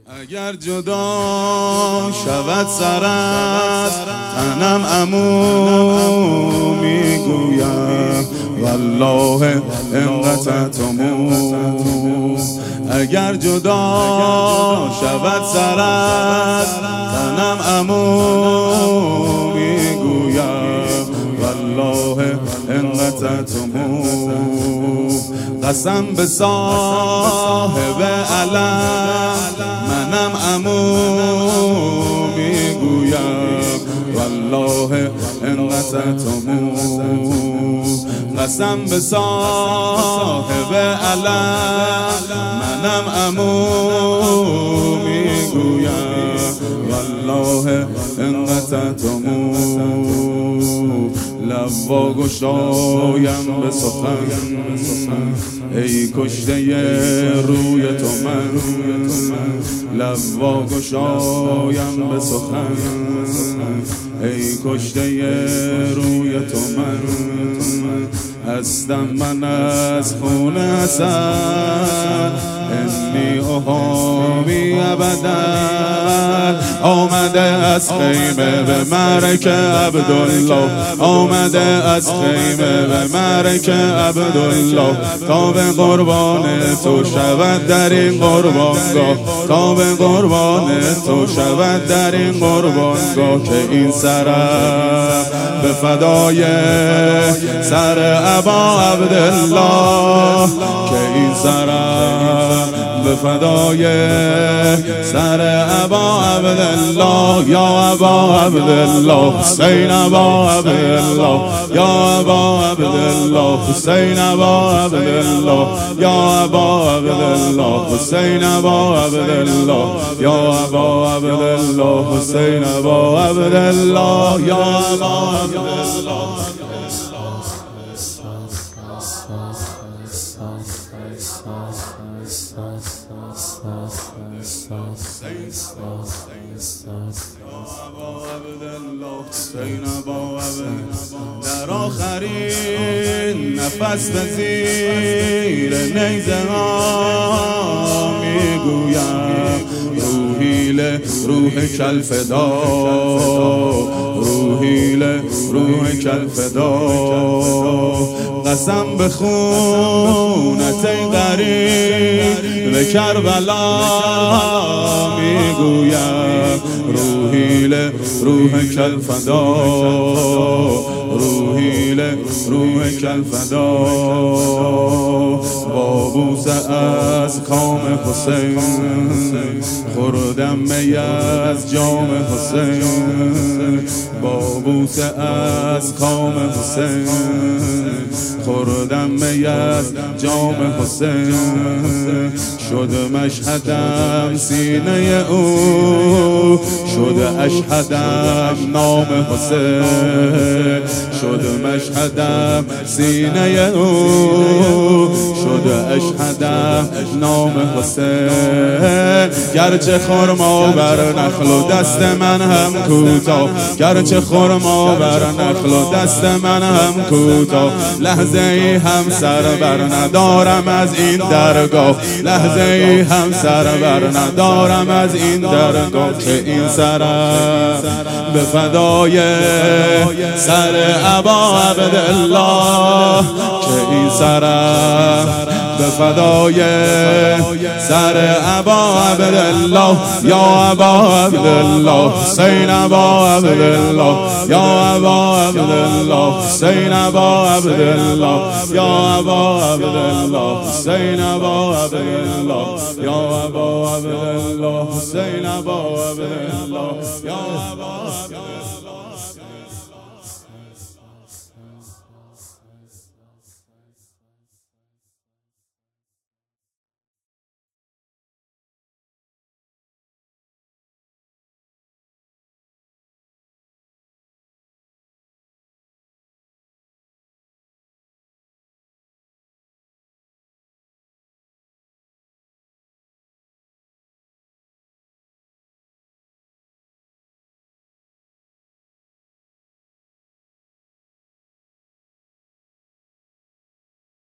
اگر جدا شود سر از تنم عمو میگویم والله انقطع تمو. اگر جدا شود سر از تنم عمو میگویم والله انقطع تمو. قسم به صاحب علم منم عمو میگویم والله انقطع تمو. قسم به صاحب علم منم عمو میگویم والله انقطع تمو. لب واگشایم به سخن ای کشته روی تو من. لب واگشایم به سخن ای کشته روی تو من. هستم من از خون حسن انی احامی ابدا. آمده از خیمه به معرکه عبدالله، آمده از خیمه به معرکه عبدالله. تا به قربان تو شود در این قربانگاه، تا به قربان تو شود در این قربانگاه. که این سرم به فدای سر ابا عبدالله، که این سرم به فدای سر ابا عبدالله. یا ابا عبدالله حسین ابا عبدالله، یا ابا عبدالله حسین ابا عبدالله، یا ابا عبدالله حسین ابا عبدالله، یا ابا عبدالله حسین ابا عبدالله، یا ابا عبدالله. در آخرین نفس به زیر نیزه ها میگویم روحی روح کالفدا، روحی روح کالفدا. قسم به خونت ای غریب به کربلا میگویم روحی روح کالفدا، روحی روح کالفدا. با بوسه از کام حسین خوردم می از جام حسین. با بوسه از کام حسین خوردم می از جام حسین. شد مشهدم سینه او، شد اشهدم نام حسین. شد مشهدم سینه او، شد اشهدم نام حسین. گرچه خرما بر نخل و دست من هم کوتاه، گرچه خرما بر نخل و دست من هم کوتاه. لحظه ای هم سر بر ندارم از این درگاه، لحظه ای هم سر بر ندارم از این درگاه. که این سرم به فدای سر ابا عبدالله، که این سرم به فدای سر ابا عبدالله. یا ابا عبدالله حسین ابا عبدالله، یا ابا عبدالله حسین ابا عبدالله، یا ابا عبدالله حسین ابا عبدالله، یا ابا عبدالله حسین ابا عبدالله، یا ابا عبدالله.